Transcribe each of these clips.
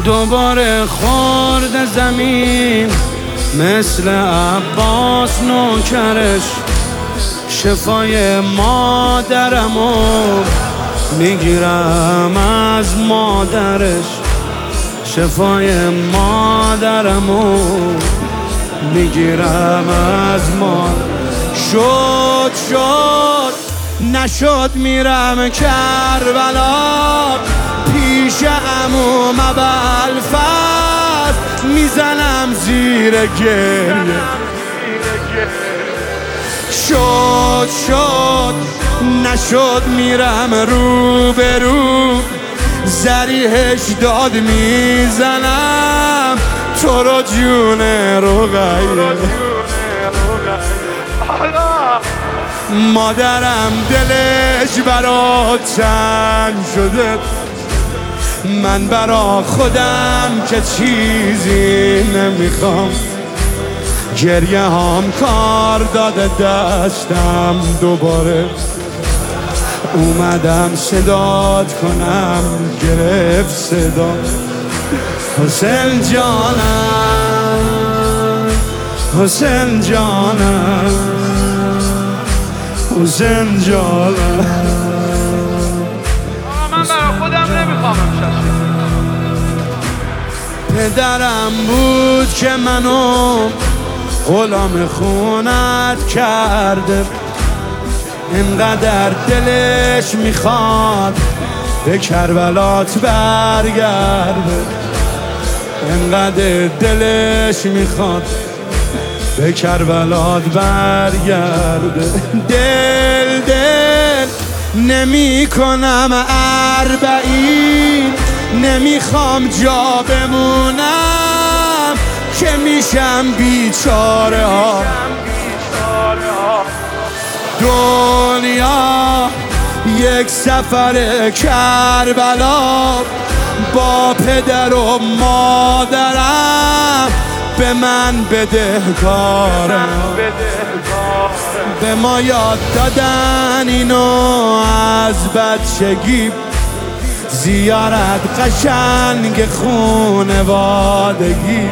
دوباره خورد زمین مثل عباس نوکرش، شفای مادرمو میگیرم از مادرش، شفای مادرمو میگیرم از مادرش. شد نشد میرم کربلا، پیش عموم ابوالفضل میزنم زیر گریه. شد نشد میرم رو به رو، ذریحش داد میزنم تو رو جون رقیه. مادرم دلش برا چنگ شده، من برا خودم که چیزی نمیخوام، گریه هم کار داده دستم، دوباره اومدم صدات کنم، گرفت صدا حسین جانم، حسین جانم، حسین جانم. من برا خودم نمیخوام پدرم بود که منو غلام خونت کرده، اینقدر دلش میخواد به کربلات برگرده، اینقدر دلش میخواد به کربلات برگرده. دل نمی کنم اربعین، نمیخوام جا بمونم که میشم بیچاره ها. دنیا یک سفر کربلا، با پدر و مادرم به من بدهکارم. به ما یاد دادن اینو از بچگی، زیارت قشنگ خونوادگی،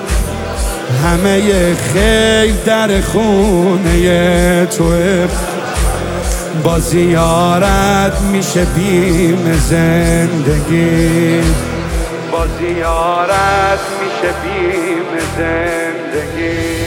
همه خیل در خونه توه، با زیارت میشه بیم زندگی، با زیارت میشه بیم زندگی.